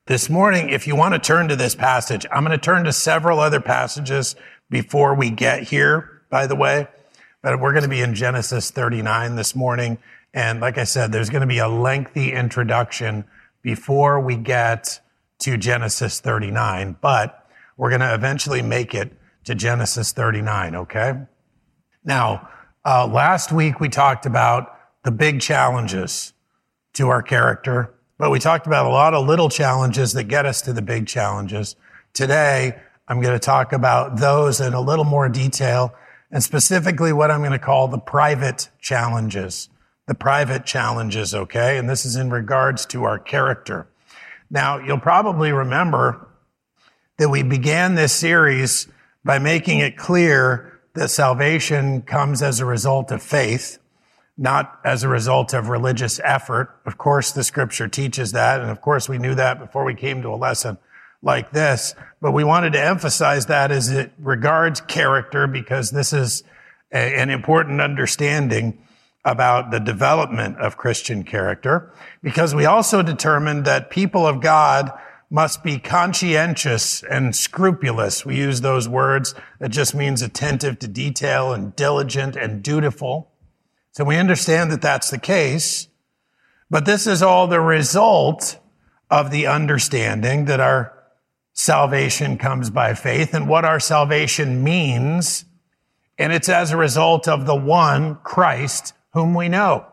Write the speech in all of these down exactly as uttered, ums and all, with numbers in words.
This morning, if you want to turn to this passage, I'm going to turn to several other passages before we get here, by the way. But we're going to be in Genesis thirty-nine this morning. And like I said, there's going to be a lengthy introduction before we get to Genesis thirty-nine. But we're going to eventually make it to Genesis thirty-nine, okay? Now, uh, last week we talked about the big challenges to our character. But we talked about a lot of little challenges that get us to the big challenges. Today, I'm going to talk about those in a little more detail, and specifically what I'm going to call the private challenges. The private challenges, okay? And this is in regards to our character. Now, you'll probably remember that we began this series by making it clear that salvation comes as a result of faith, not as a result of religious effort. Of course, the scripture teaches that, and of course we knew that before we came to a lesson like this, but we wanted to emphasize that as it regards character, because this is a, an important understanding about the development of Christian character, because we also determined that people of God must be conscientious and scrupulous. We use those words. That just means attentive to detail and diligent and dutiful. So we understand that that's the case, but this is all the result of the understanding that our salvation comes by faith and what our salvation means, and it's as a result of the one, Christ, whom we know.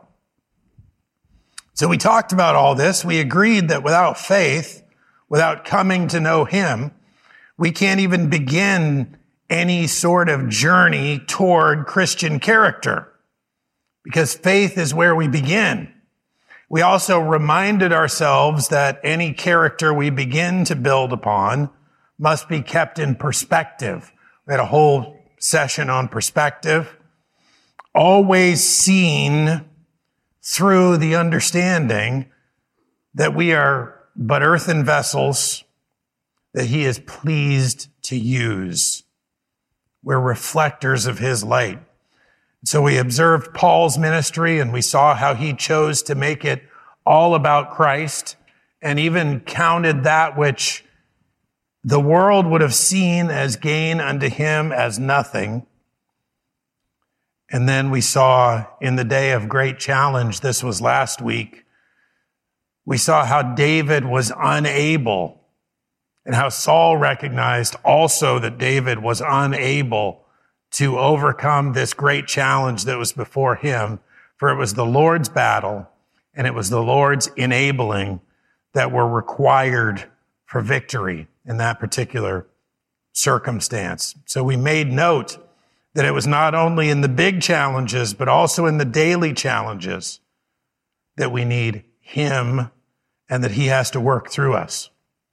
So we talked about all this. We agreed that without faith, without coming to know Him, we can't even begin any sort of journey toward Christian character, because faith is where we begin. We also reminded ourselves that any character we begin to build upon must be kept in perspective. We had a whole session on perspective, always seen through the understanding that we are but earthen vessels that He is pleased to use. We're reflectors of His light. So we observed Paul's ministry, and we saw how he chose to make it all about Christ, and even counted that which the world would have seen as gain unto him as nothing. And then we saw in the day of great challenge, this was last week, we saw how David was unable, and how Saul recognized also that David was unable to overcome this great challenge that was before him, for it was the Lord's battle and it was the Lord's enabling that were required for victory in that particular circumstance. So we made note that it was not only in the big challenges, but also in the daily challenges that we need Him and that He has to work through us.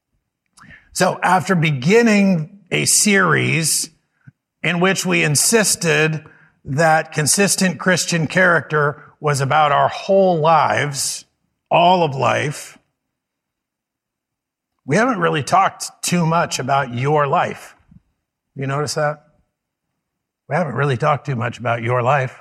So after beginning a series in which we insisted that consistent Christian character was about our whole lives, all of life, we haven't really talked too much about your life. You notice that? We haven't really talked too much about your life.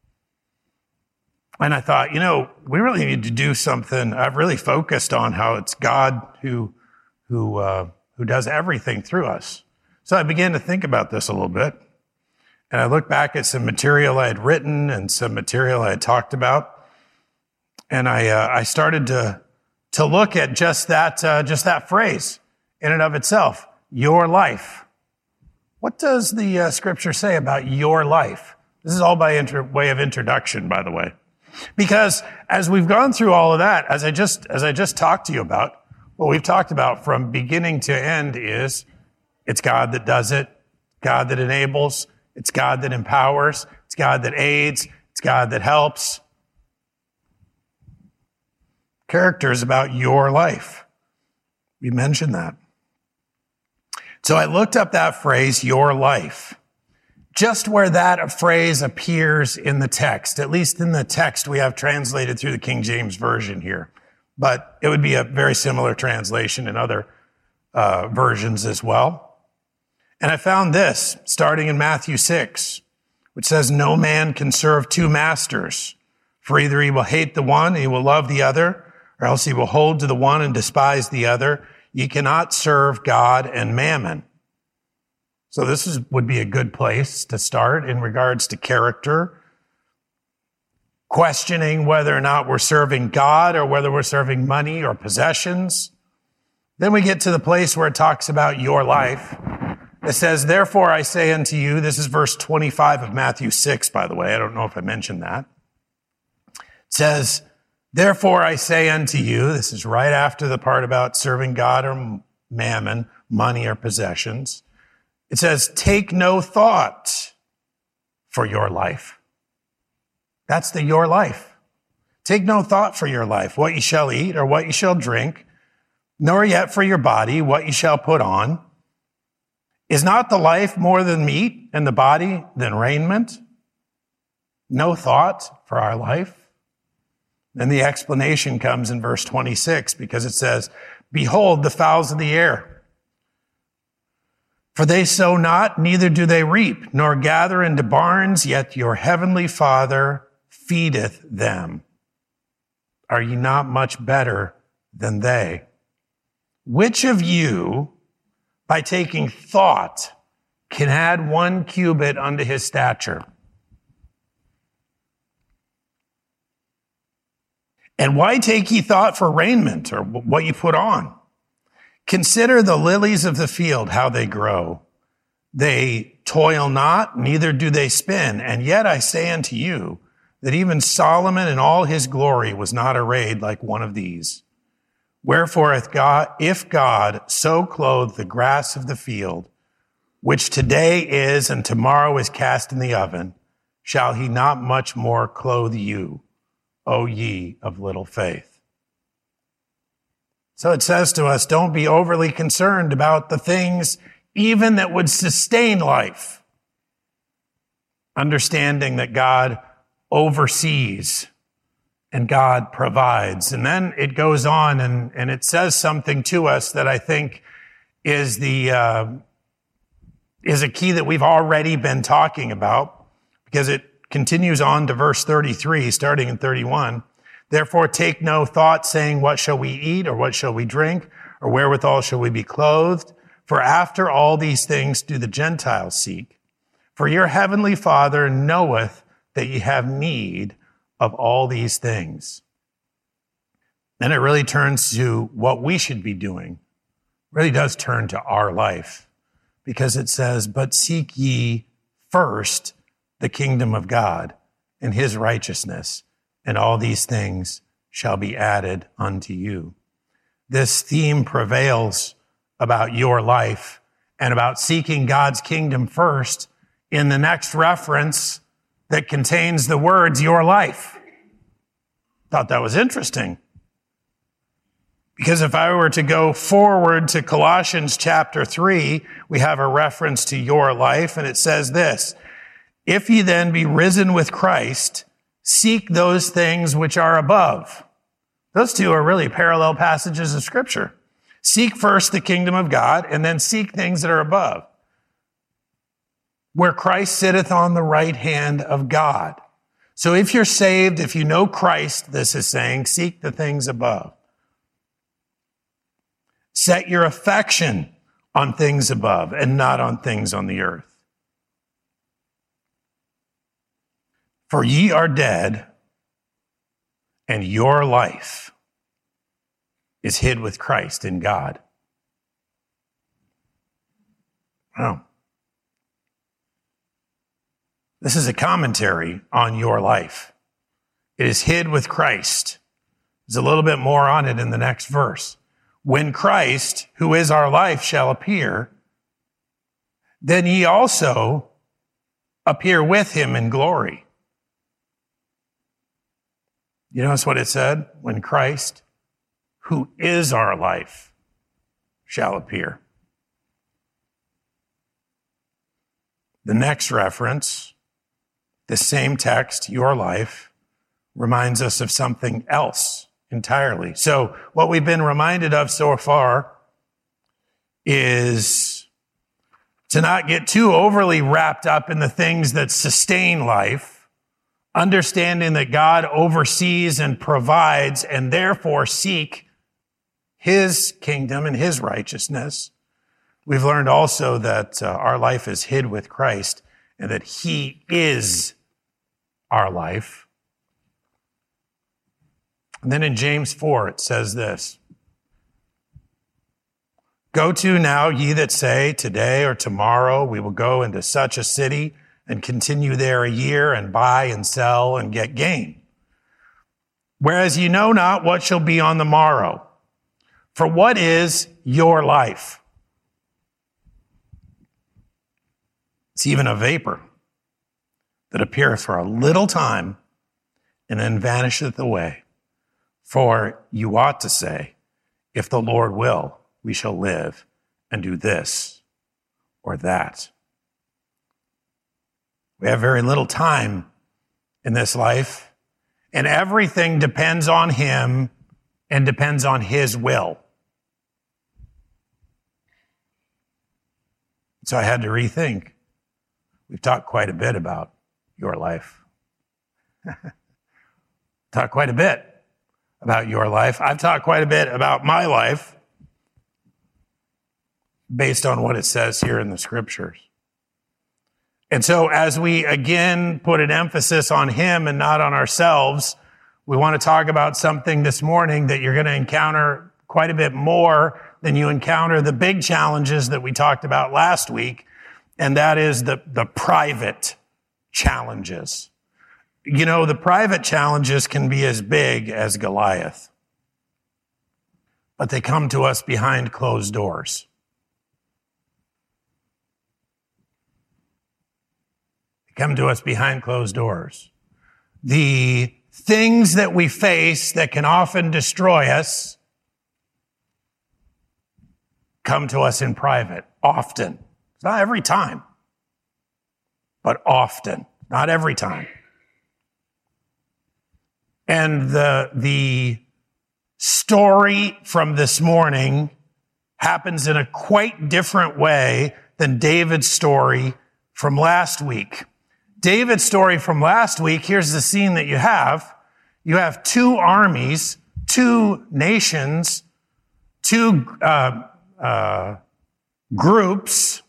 And I thought, you know, we really need to do something. I've really focused on how it's God who, who, uh, who does everything through us. So I began to think about this a little bit, and I looked back at some material I had written and some material I had talked about, and I uh, I started to to look at just that uh, just that phrase in and of itself, your life. What does the uh, scripture say about your life? This is all by inter- way of introduction, by the way, because as we've gone through all of that, as I just as I just talked to you about, what we've talked about from beginning to end is, it's God that does it, God that enables, it's God that empowers, it's God that aids, it's God that helps. Character is about your life. We mentioned that. So I looked up that phrase, your life, just where that phrase appears in the text, at least in the text we have translated through the King James Version here. But it would be a very similar translation in other uh, versions as well. And I found this, starting in Matthew six, which says, no man can serve two masters, for either he will hate the one and he will love the other, or else he will hold to the one and despise the other. Ye cannot serve God and mammon. So this is, would be a good place to start in regards to character, questioning whether or not we're serving God or whether we're serving money or possessions. Then we get to the place where it talks about your life. It says, therefore I say unto you, this is verse twenty-five of Matthew six, by the way. I don't know if I mentioned that. It says, therefore I say unto you, this is right after the part about serving God or mammon, money or possessions. It says, take no thought for your life. That's the your life. Take no thought for your life, what you shall eat or what you shall drink, nor yet for your body, what you shall put on. Is not the life more than meat, and the body than raiment? No thought for our life. Then the explanation comes in verse twenty-six, because it says, behold the fowls of the air. For they sow not, neither do they reap, nor gather into barns, yet your heavenly Father feedeth them. Are ye not much better than they? Which of you, by taking thought, can add one cubit unto his stature? And why take ye thought for raiment, or what you put on? Consider the lilies of the field, how they grow. They toil not, neither do they spin. And yet I say unto you, that even Solomon in all his glory was not arrayed like one of these. Wherefore, if God, if God so clothe the grass of the field, which today is and tomorrow is cast in the oven, shall he not much more clothe you, O ye of little faith? So it says to us, don't be overly concerned about the things even that would sustain life. Understanding that God oversees and God provides. And then it goes on and, and it says something to us that I think is the, uh, is a key that we've already been talking about, because it continues on to verse thirty-three, starting in thirty-one. Therefore take no thought, saying, what shall we eat, or what shall we drink, or wherewithal shall we be clothed? For after all these things do the Gentiles seek. For your heavenly Father knoweth that ye have need of all these things. Then it really turns to what we should be doing. It really does turn to our life, because it says, but seek ye first the kingdom of God and his righteousness, and all these things shall be added unto you. This theme prevails about your life and about seeking God's kingdom first in the next reference that contains the words, your life. Thought that was interesting. Because if I were to go forward to Colossians chapter three, we have a reference to your life, and it says this, if ye then be risen with Christ, seek those things which are above. Those two are really parallel passages of Scripture. Seek first the kingdom of God, and then seek things that are above, where Christ sitteth on the right hand of God. So if you're saved, if you know Christ, this is saying, seek the things above. Set your affection on things above and not on things on the earth. For ye are dead, and your life is hid with Christ in God. Wow. This is a commentary on your life. It is hid with Christ. There's a little bit more on it in the next verse. When Christ, who is our life, shall appear, then ye also appear with him in glory. You notice what it said? When Christ, who is our life, shall appear. The next reference, the same text, your life, reminds us of something else entirely. So what we've been reminded of so far is to not get too overly wrapped up in the things that sustain life, understanding that God oversees and provides, and therefore seek his kingdom and his righteousness. We've learned also that uh, our life is hid with Christ and that he is our life. And then in James four, it says this, "Go to now, ye that say, today or tomorrow we will go into such a city and continue there a year and buy and sell and get gain. Whereas ye know not what shall be on the morrow. For what is your life? It's even a vapor that appeareth for a little time and then vanisheth away. For you ought to say, if the Lord will, we shall live and do this or that." We have very little time in this life, and everything depends on him and depends on his will. So I had to rethink. We've talked quite a bit about your life. Talked quite a bit about your life. I've talked quite a bit about my life based on what it says here in the scriptures. And so as we again put an emphasis on him and not on ourselves, we want to talk about something this morning that you're going to encounter quite a bit more than you encounter the big challenges that we talked about last week, and that is the, the private challenges. You know, the private challenges can be as big as Goliath, but they come to us behind closed doors. They come to us behind closed doors. The things that we face that can often destroy us come to us in private, often. It's not every time, but often. Not every time. And the, the story from this morning happens in a quite different way than David's story from last week. David's story from last week, here's the scene that you have. You have two armies, two nations, two uh, uh, groups,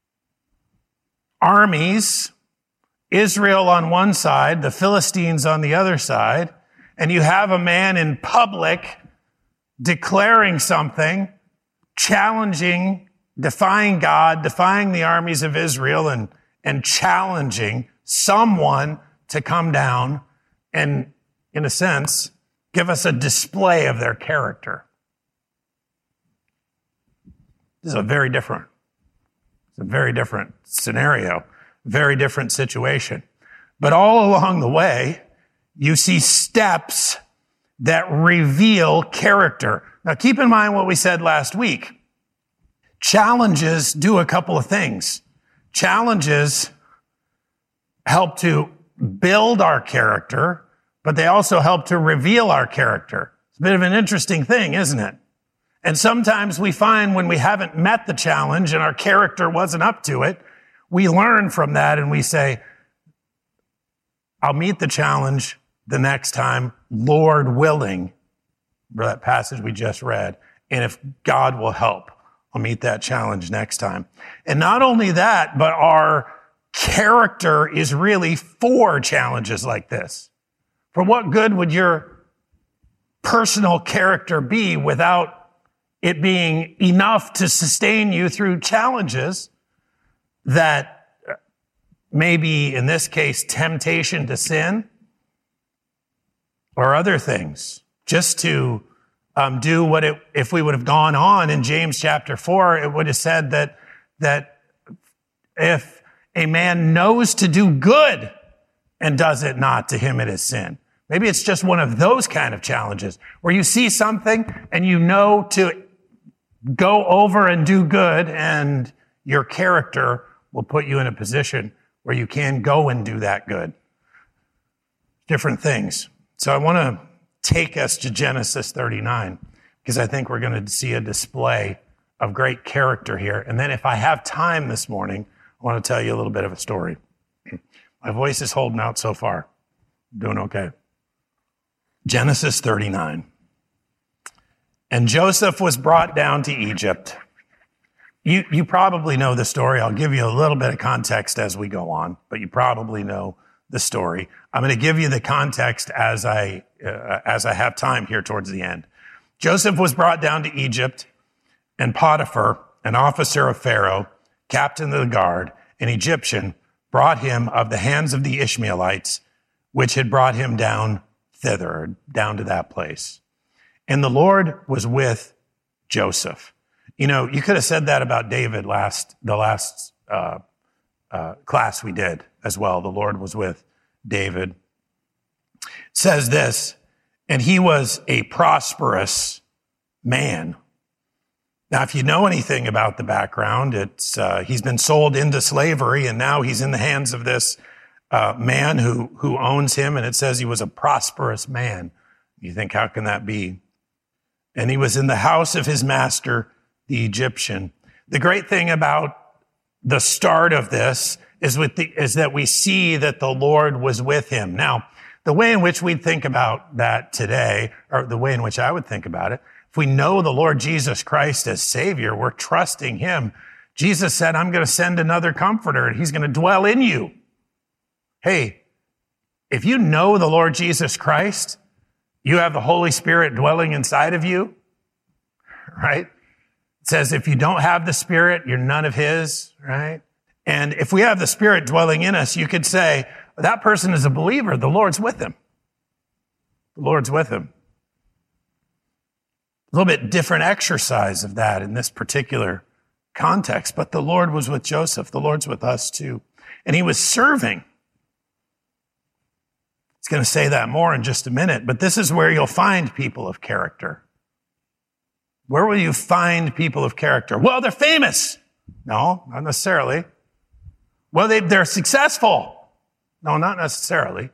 armies, Israel on one side, the Philistines on the other side, and you have a man in public declaring something, challenging, defying God, defying the armies of Israel, and, and challenging someone to come down and, in a sense, give us a display of their character. This is a very different, it's a very different scenario, very different situation. But all along the way, you see steps that reveal character. Now, keep in mind what we said last week. Challenges do a couple of things. Challenges help to build our character, but they also help to reveal our character. It's a bit of an interesting thing, isn't it? And sometimes we find when we haven't met the challenge and our character wasn't up to it, we learn from that and we say, I'll meet the challenge the next time, Lord willing. Remember that passage we just read. And if God will help, I'll meet that challenge next time. And not only that, but our character is really for challenges like this. For what good would your personal character be without it being enough to sustain you through challenges that maybe, in this case, temptation to sin or other things, just to um, do what it, if we would have gone on in James chapter four, it would have said that, that if a man knows to do good and does it not, to him it is sin. Maybe it's just one of those kind of challenges where you see something and you know to go over and do good, and your character will put you in a position where you can go and do that good. Different things. So I want to take us to Genesis thirty-nine because I think we're going to see a display of great character here. And then if I have time this morning, I want to tell you a little bit of a story. My voice is holding out so far. I'm doing okay. Genesis thirty-nine. And Joseph was brought down to Egypt. You, you probably know the story. I'll give you a little bit of context as we go on, but you probably know the story. I'm going to give you the context as I, uh, as I have time here towards the end. Joseph was brought down to Egypt, and Potiphar, an officer of Pharaoh, captain of the guard, an Egyptian, brought him of the hands of the Ishmaelites, which had brought him down thither, down to that place. And the Lord was with Joseph. You know, you could have said that about David last, the last uh, uh, class we did as well. The Lord was with David. It says this, and he was a prosperous man. Now, if you know anything about the background, it's uh, he's been sold into slavery, and now he's in the hands of this uh, man who who owns him, and it says he was a prosperous man. You think, how can that be? And he was in the house of his master, the Egyptian. The great thing about the start of this is with the, is that we see that the Lord was with him. Now, the way in which we think about that today, or the way in which I would think about it, if we know the Lord Jesus Christ as Savior, we're trusting him. Jesus said, I'm going to send another comforter, and he's going to dwell in you. Hey, if you know the Lord Jesus Christ, you have the Holy Spirit dwelling inside of you, right? It says if you don't have the Spirit, you're none of his, right? And if we have the Spirit dwelling in us, you could say, that person is a believer. The Lord's with him. The Lord's with him. A little bit different exercise of that in this particular context, but the Lord was with Joseph. The Lord's with us too. And he was serving. He's going to say that more in just a minute, but this is where you'll find people of character. Where will you find people of character? Well, they're famous. No, not necessarily. Well, they, they're successful. No, not necessarily.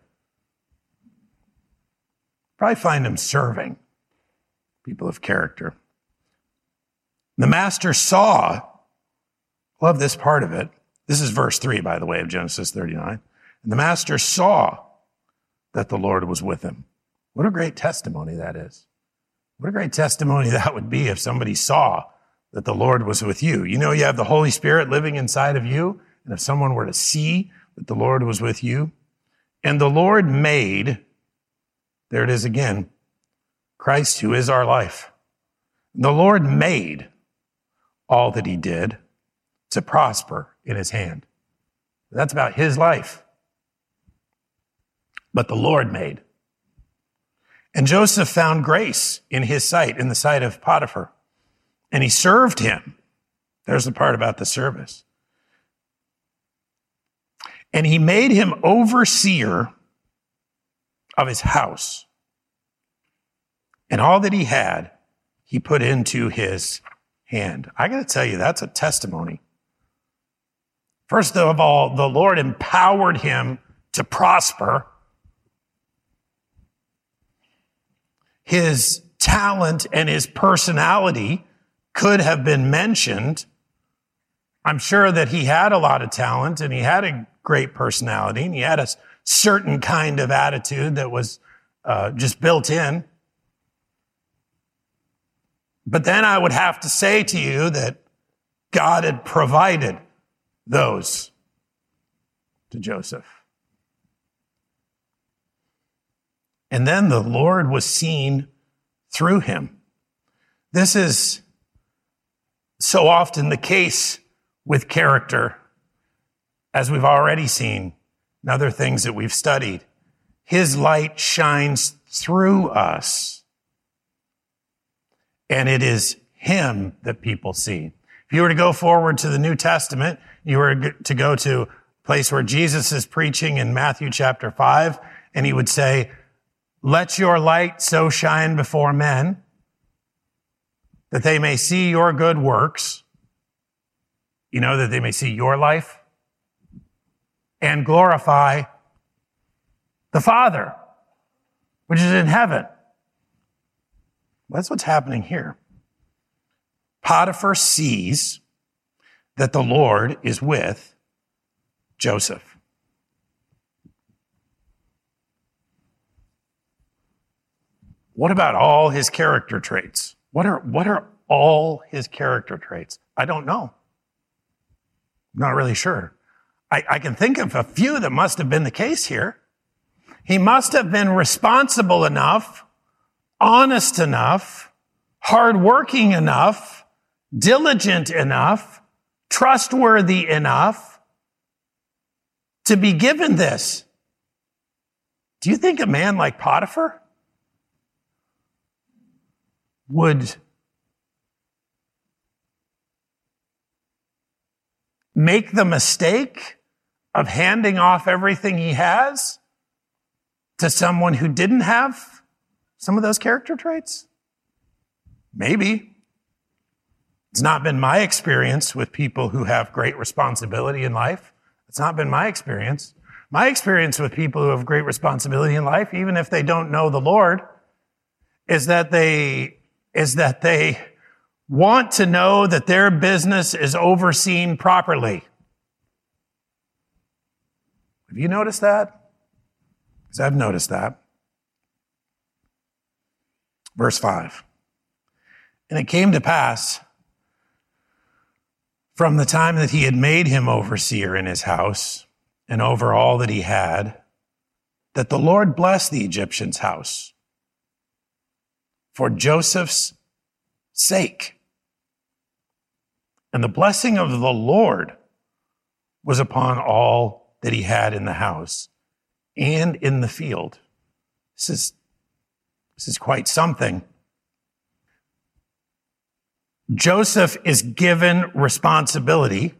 Probably find them serving. People of character. The master saw, love this part of it. This is verse three, by the way, of Genesis thirty-nine. And the master saw that the Lord was with him. What a great testimony that is. What a great testimony that would be if somebody saw that the Lord was with you. You know, you have the Holy Spirit living inside of you. And if someone were to see that the Lord was with you, and the Lord made, there it is again, Christ, who is our life. The Lord made all that he did to prosper in his hand. That's about his life. But the Lord made. And Joseph found grace in his sight, in the sight of Potiphar. And he served him. There's the part about the service. And he made him overseer of his house. And all that he had, he put into his hand. I got to tell you, that's a testimony. First of all, the Lord empowered him to prosper. His talent and his personality could have been mentioned. I'm sure that he had a lot of talent and he had a great personality and he had a certain kind of attitude that was uh, just built in. But then I would have to say to you that God had provided those to Joseph. And then the Lord was seen through him. This is so often the case with character, as we've already seen in other things that we've studied. His light shines through us, and it is him that people see. If you were to go forward to the New Testament, you were to go to a place where Jesus is preaching in Matthew chapter five, and he would say, let your light so shine before men that they may see your good works. You know, that they may see your life and glorify the Father, which is in heaven. That's what's happening here. Potiphar sees that the Lord is with Joseph. What about all his character traits? What are, what are all his character traits? I don't know. I'm not really sure. I, I can think of a few that must have been the case here. He must have been responsible enough, honest enough, hardworking enough, diligent enough, trustworthy enough to be given this. Do you think a man like Potiphar would make the mistake of handing off everything he has to someone who didn't have some of those character traits? Maybe. It's not been my experience with people who have great responsibility in life. It's not been my experience. My experience with people who have great responsibility in life, even if they don't know the Lord, is that they, is that they want to know that their business is overseen properly. Have you noticed that? Because I've noticed that. Verse five. And it came to pass from the time that he had made him overseer in his house and over all that he had, that the Lord blessed the Egyptian's house for Joseph's sake. And the blessing of the Lord was upon all that he had in the house and in the field. This is, this is quite something. Joseph is given responsibility,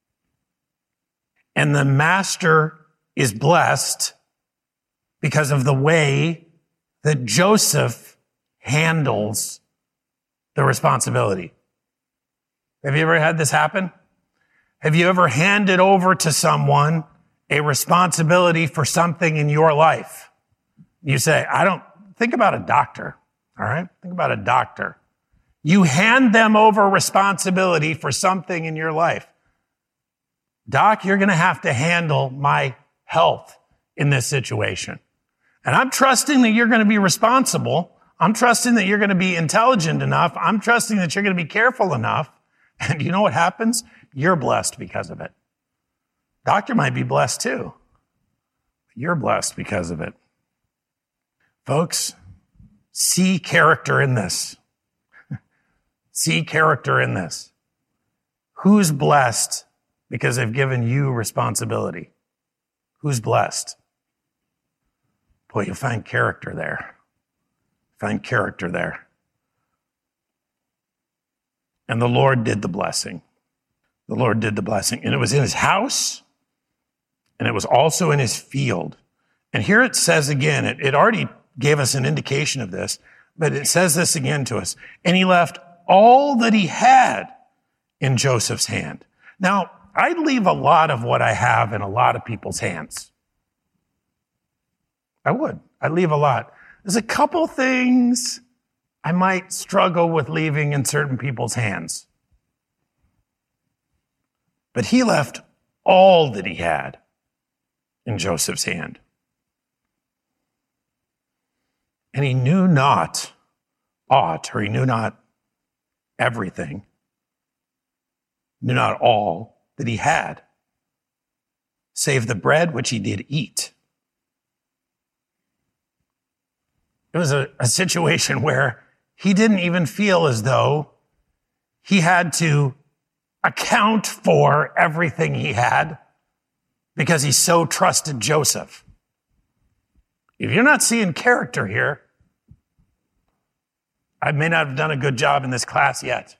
and the master is blessed because of the way that Joseph handles the responsibility. Have you ever had this happen? Have you ever handed over to someone a responsibility for something in your life? You say, I don't, think about a doctor, all right? Think about a doctor. You hand them over responsibility for something in your life. Doc, you're going to have to handle my health in this situation. And I'm trusting that you're going to be responsible. I'm trusting that you're going to be intelligent enough. I'm trusting that you're going to be careful enough. And you know what happens? You're blessed because of it. Doctor might be blessed too. You're blessed because of it. Folks, see character in this. See character in this. Who's blessed because they've given you responsibility? Who's blessed? Boy, you'll find character there. Find character there. And the Lord did the blessing. The Lord did the blessing. And it was in his house, and it was also in his field. And here it says again, it, it already gave us an indication of this, but it says this again to us. And he left all that he had in Joseph's hand. Now, I'd leave a lot of what I have in a lot of people's hands. I would. I'd leave a lot. There's a couple things I might struggle with leaving in certain people's hands. But he left all that he had in Joseph's hand. And he knew not aught, or he knew not everything, knew not all that he had, save the bread which he did eat. It was a, a situation where he didn't even feel as though he had to account for everything he had because he so trusted Joseph. If you're not seeing character here, I may not have done a good job in this class yet.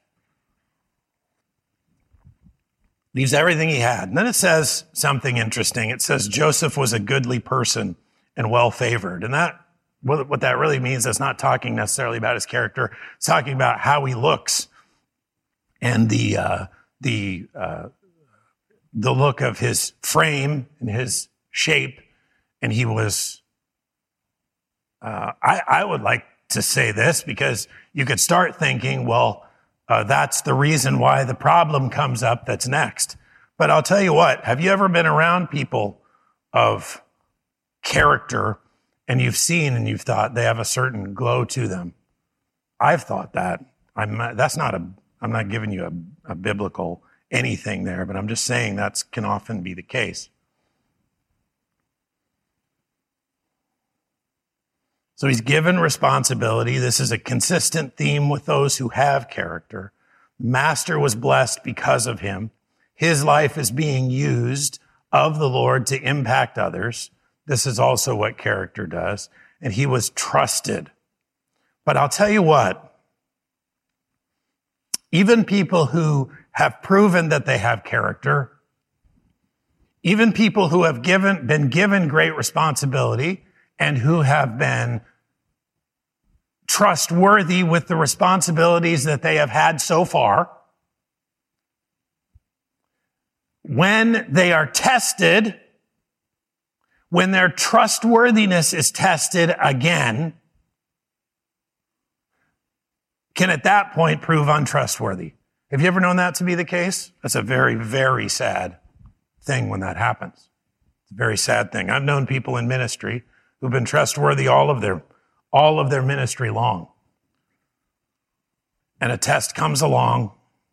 Leaves everything he had. And then it says something interesting. It says Joseph was a goodly person and well-favored. And that, what that really means, is not talking necessarily about his character. It's talking about how he looks and the uh, the uh, the look of his frame and his shape. And he was, uh, I, I would like to say this, because you could start thinking, well, uh, that's the reason why the problem comes up that's next. But I'll tell you what, have you ever been around people of character and you've seen and you've thought they have a certain glow to them? I've thought that. I'm not, that's not a, I'm not giving you a, a biblical anything there, but I'm just saying that can often be the case. So he's given responsibility. This is a consistent theme with those who have character. The master was blessed because of him. His life is being used of the Lord to impact others. This is also what character does. And he was trusted. But I'll tell you what, even people who have proven that they have character, even people who have given, been given great responsibility and who have been trustworthy with the responsibilities that they have had so far, when they are tested, when their trustworthiness is tested again, can at that point prove untrustworthy. Have you ever known that to be the case? That's a very, very sad thing when that happens. It's a very sad thing. I've known people in ministry who've been trustworthy all of their, all of their ministry long. And a test comes along,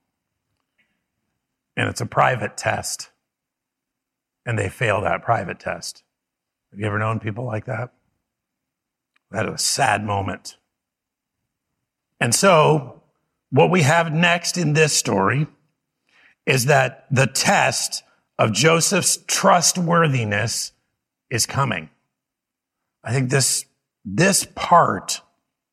and it's a private test, and they fail that private test. Have you ever known people like that? That is a sad moment. And so, what we have next in this story is that the test of Joseph's trustworthiness is coming. I think this, this part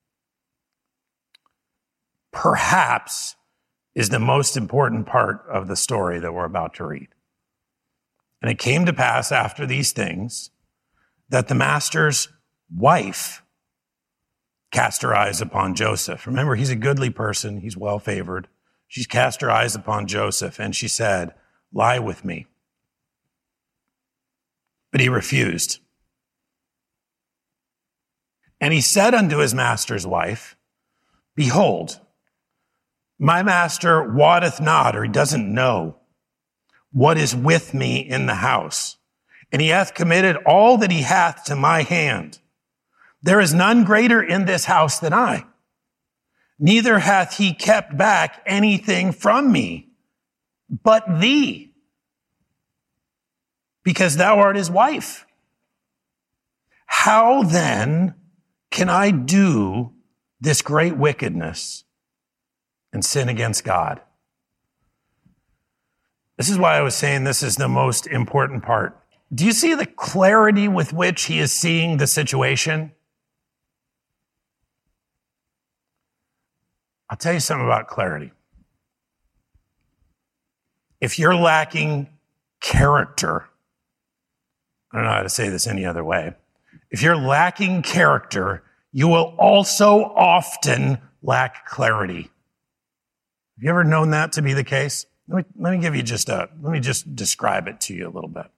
perhaps is the most important part of the story that we're about to read. And it came to pass after these things that the master's wife cast her eyes upon Joseph. Remember, he's a goodly person. He's well favored. She's cast her eyes upon Joseph, and she said, "Lie with me." But he refused. And he said unto his master's wife, "Behold, my master wotteth not," or he doesn't know, "what is with me in the house. And he hath committed all that he hath to my hand. There is none greater in this house than I. Neither hath he kept back anything from me, but thee, because thou art his wife. How then can I do this great wickedness and sin against God?" This is why I was saying this is the most important part. Do you see the clarity with which he is seeing the situation? I'll tell you something about clarity. If you're lacking character, I don't know how to say this any other way. If you're lacking character, you will also often lack clarity. Have you ever known that to be the case? Let me, let me give you just a, let me just describe it to you a little bit.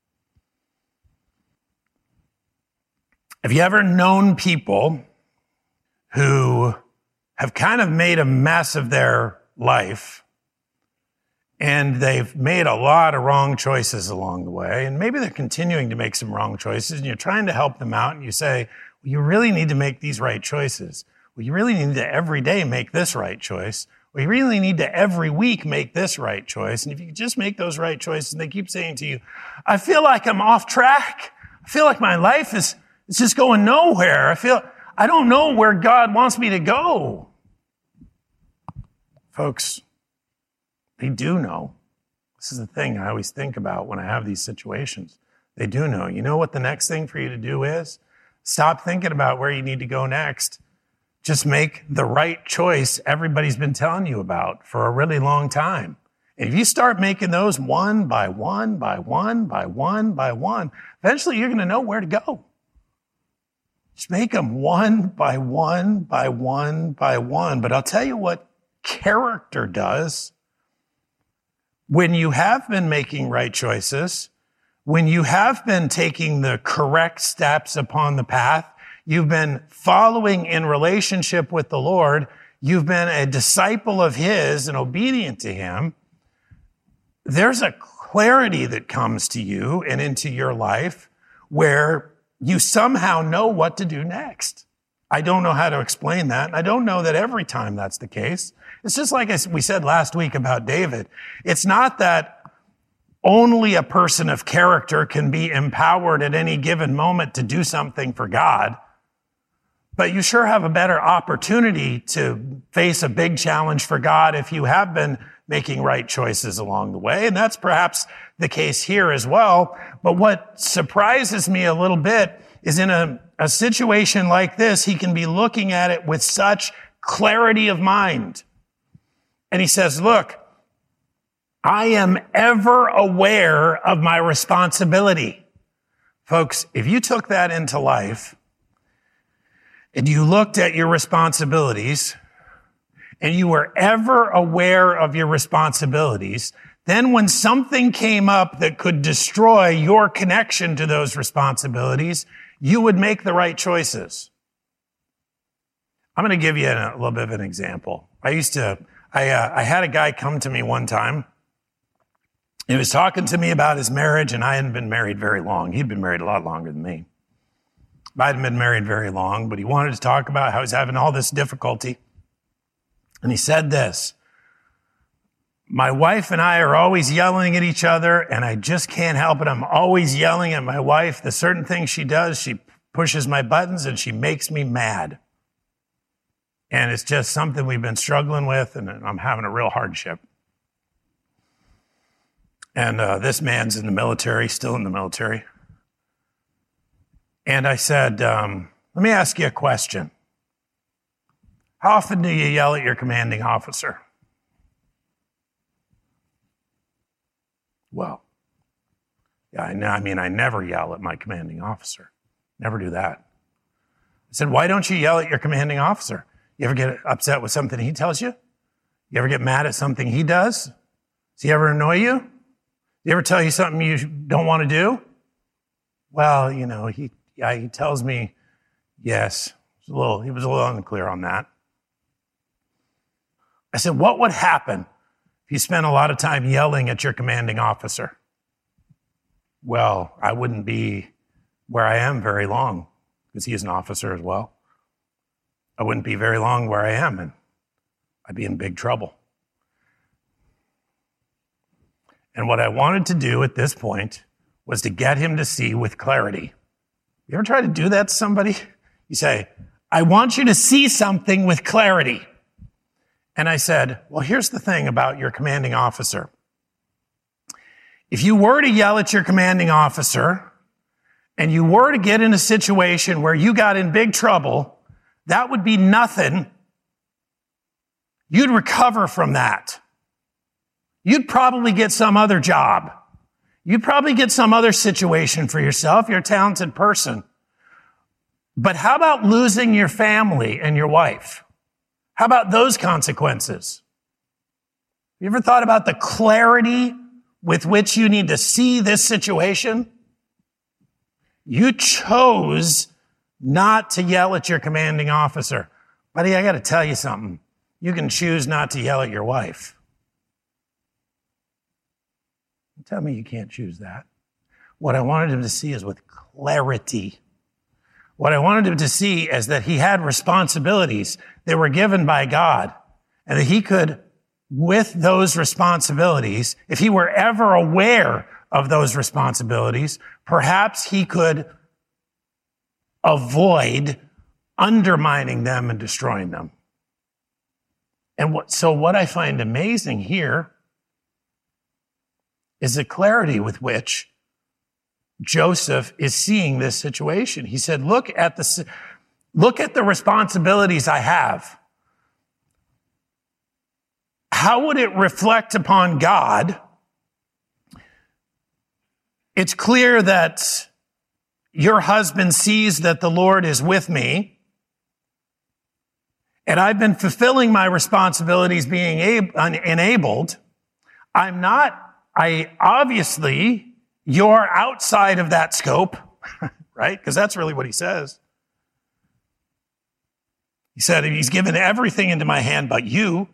Have you ever known people who have kind of made a mess of their life, and they've made a lot of wrong choices along the way, and maybe they're continuing to make some wrong choices, and you're trying to help them out, and you say, well, you really need to make these right choices. Well, you really need to every day make this right choice. Well, you really need to every week make this right choice. And if you could just make those right choices, and they keep saying to you, I feel like I'm off track. I feel like my life is it's just going nowhere. I feel, I don't know where God wants me to go. Folks, they do know. This is the thing I always think about when I have these situations. They do know. You know what the next thing for you to do is? Stop thinking about where you need to go next. Just make the right choice everybody's been telling you about for a really long time. And if you start making those one by one, by one, by one, by one, eventually you're going to know where to go. Just make them one by one, by one, by one. But I'll tell you what character does. When you have been making right choices, when you have been taking the correct steps upon the path, you've been following in relationship with the Lord, you've been a disciple of His and obedient to Him, there's a clarity that comes to you and into your life where you somehow know what to do next. I don't know how to explain that. And I don't know that every time that's the case. It's just like we said last week about David. It's not that only a person of character can be empowered at any given moment to do something for God. But you sure have a better opportunity to face a big challenge for God if you have been making right choices along the way. And that's perhaps the case here as well. But what surprises me a little bit is in a, a situation like this, he can be looking at it with such clarity of mind. And he says, look, I am ever aware of my responsibility. Folks, if you took that into life and you looked at your responsibilities and you were ever aware of your responsibilities, then when something came up that could destroy your connection to those responsibilities, you would make the right choices. I'm going to give you a little bit of an example. I used to, I, uh, I had a guy come to me one time. He was talking to me about his marriage, and I hadn't been married very long. He'd been married a lot longer than me. I hadn't been married very long, but he wanted to talk about how he's having all this difficulty. And he said this, my wife and I are always yelling at each other, and I just can't help it. I'm always yelling at my wife. The certain things she does, she pushes my buttons, and she makes me mad. And it's just something we've been struggling with, and I'm having a real hardship. And uh, this man's in the military, still in the military. And I said, um, let me ask you a question. How often do you yell at your commanding officer? Well, yeah, I, I mean, I never yell at my commanding officer. Never do that. I said, why don't you yell at your commanding officer? You ever get upset with something he tells you? You ever get mad at something he does? Does he ever annoy you? Does he ever tell you something you don't want to do? Well, you know, he yeah, he tells me yes. He was a little, he was a little unclear on that. I said, what would happen if you spent a lot of time yelling at your commanding officer? Well, I wouldn't be where I am very long, because he is an officer as well. I wouldn't be very long where I am, and I'd be in big trouble. And what I wanted to do at this point was to get him to see with clarity. You ever try to do that to somebody? You say, I want you to see something with clarity. And I said, well, here's the thing about your commanding officer. If you were to yell at your commanding officer and you were to get in a situation where you got in big trouble, that would be nothing. You'd recover from that. You'd probably get some other job. You'd probably get some other situation for yourself. You're a talented person. But how about losing your family and your wife? How about those consequences? Have you ever thought about the clarity with which you need to see this situation? You chose not to yell at your commanding officer. Buddy, I got to tell you something. You can choose not to yell at your wife. Tell me you can't choose that. What I wanted him to see is with clarity. What I wanted him to see is that he had responsibilities that were given by God, and that he could, with those responsibilities, if he were ever aware of those responsibilities, perhaps he could avoid undermining them and destroying them. And what, so what I find amazing here is the clarity with which Joseph is seeing this situation. He said, look at the, look at the responsibilities I have. How would it reflect upon God? It's clear that your husband sees that the Lord is with me, and I've been fulfilling my responsibilities being able, enabled. I'm not I obviously, you're outside of that scope, right? Because that's really what he says. He said, he's given everything into my hand but you.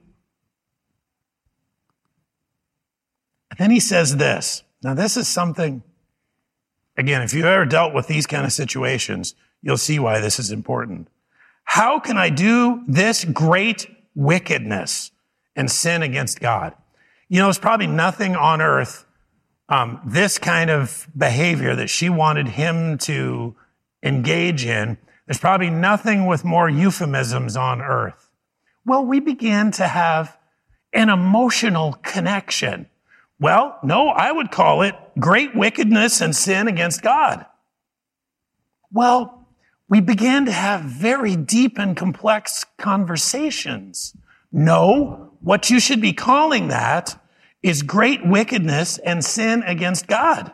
And then he says this. Now, this is something, again, if you've ever dealt with these kind of situations, you'll see why this is important. How can I do this great wickedness and sin against God? You know, there's probably nothing on earth, um, this kind of behavior that she wanted him to engage in. There's probably nothing with more euphemisms on earth. Well, we began to have an emotional connection. Well, no, I would call it great wickedness and sin against God. Well, we began to have very deep and complex conversations. No, what you should be calling that is great wickedness and sin against God.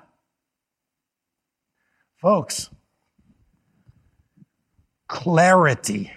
Folks, clarity,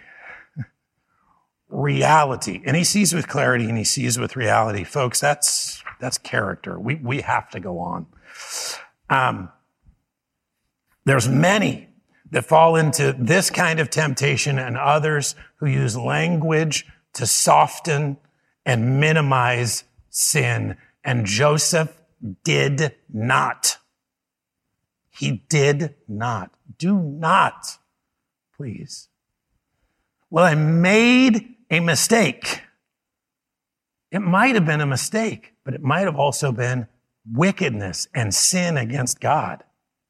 reality. And he sees with clarity and he sees with reality. Folks, that's that's character. We we have to go on. Um, there's many that fall into this kind of temptation and others who use language to soften and minimize sin. And Joseph did not. He did not. Do not, please. Well, I made a mistake. It might have been a mistake, but it might have also been wickedness and sin against God.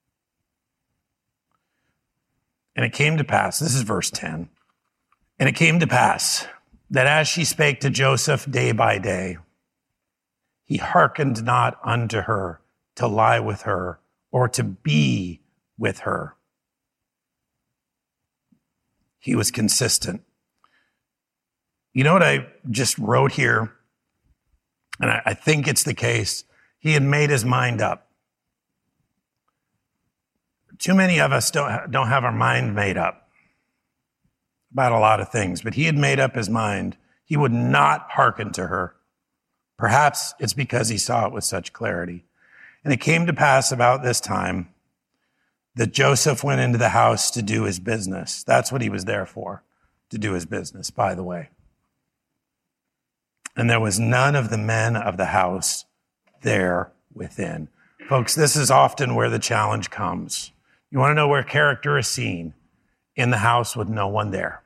And it came to pass, this is verse ten, and it came to pass that as she spake to Joseph day by day, he hearkened not unto her to lie with her or to be with her. He was consistent. You know what I just wrote here? And I, I think it's the case. He had made his mind up. Too many of us don't, don't have our mind made up about a lot of things, but he had made up his mind. He would not hearken to her. Perhaps it's because he saw it with such clarity. And it came to pass about this time that Joseph went into the house to do his business. That's what he was there for, to do his business, by the way. And there was none of the men of the house there within. Folks, this is often where the challenge comes. You want to know where character is seen? In the house with no one there.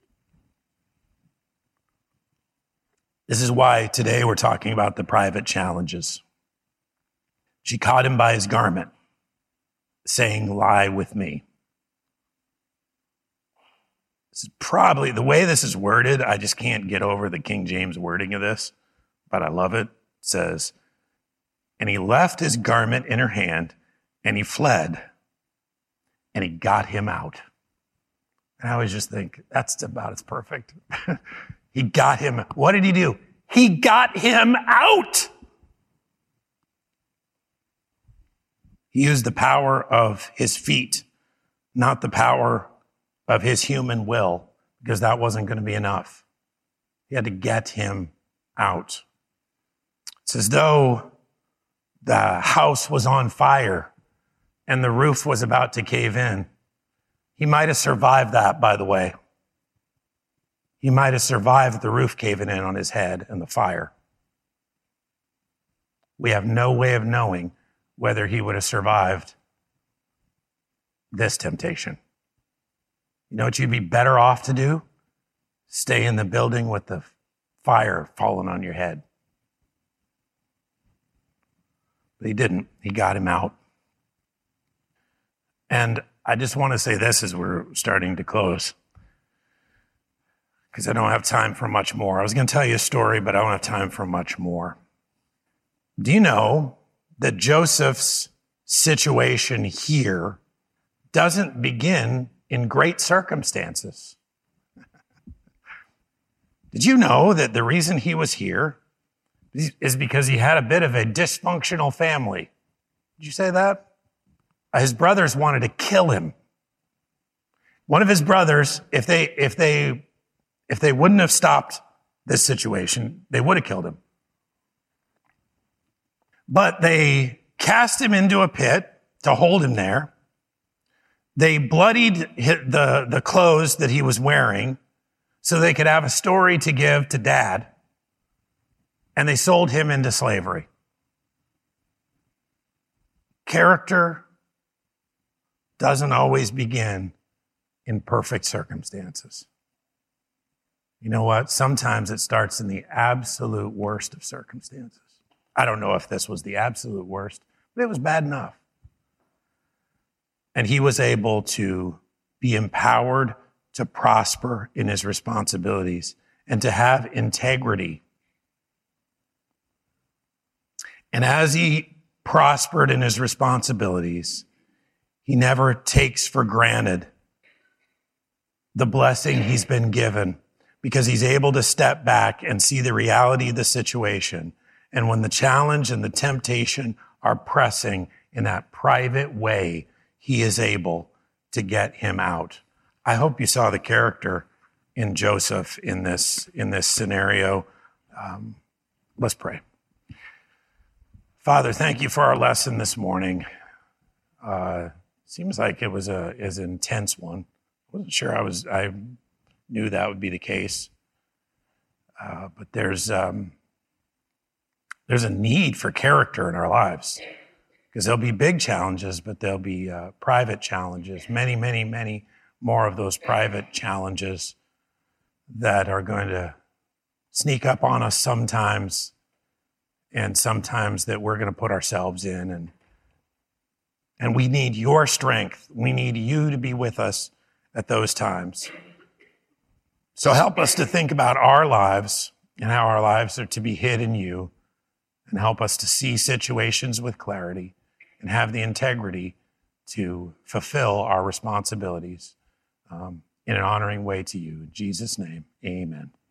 This is why today we're talking about the private challenges. She caught him by his garment, saying, lie with me. This is probably, the way this is worded, I just can't get over the King James wording of this, but I love it. It says, and he left his garment in her hand, and he fled, and he got him out. And I always just think, that's about as perfect. He got him. What did he do? He got him out. He used the power of his feet, not the power of his human will, because that wasn't going to be enough. He had to get him out. It's as though the house was on fire and the roof was about to cave in. He might have survived that, by the way. He might have survived the roof caving in on his head and the fire. We have no way of knowing whether he would have survived this temptation. You know what you'd be better off to do? Stay in the building with the fire falling on your head. But he didn't. He got him out. And I just want to say this as we're starting to close, because I don't have time for much more. I was going to tell you a story, but I don't have time for much more. Do you know that Joseph's situation here doesn't begin in great circumstances? Did you know that the reason he was here is because he had a bit of a dysfunctional family? Did you say that? His brothers wanted to kill him. One of his brothers, if they, if they, if they wouldn't have stopped this situation, they would have killed him. But they cast him into a pit to hold him there. They bloodied the, the clothes that he was wearing so they could have a story to give to dad. And they sold him into slavery. Character doesn't always begin in perfect circumstances. You know what? Sometimes it starts in the absolute worst of circumstances. I don't know if this was the absolute worst, but it was bad enough. And he was able to be empowered to prosper in his responsibilities and to have integrity. And as he prospered in his responsibilities, he never takes for granted the blessing he's been given, because he's able to step back and see the reality of the situation. And when the challenge and the temptation are pressing in that private way, he is able to get him out. I hope you saw the character in Joseph in this, in this scenario. Um, let's pray. Father, thank you for our lesson this morning. Uh, seems like it was a is an intense one. I wasn't sure I was. I knew that would be the case, uh, but there's um, there's a need for character in our lives, because there'll be big challenges, but there'll be uh, private challenges. Many, many, many more of those private challenges that are going to sneak up on us sometimes, and sometimes that we're going to put ourselves in. And, and we need your strength. We need you to be with us at those times. So help us to think about our lives and how our lives are to be hid in you, and help us to see situations with clarity and have the integrity to fulfill our responsibilities um, in an honoring way to you. In Jesus' name, amen.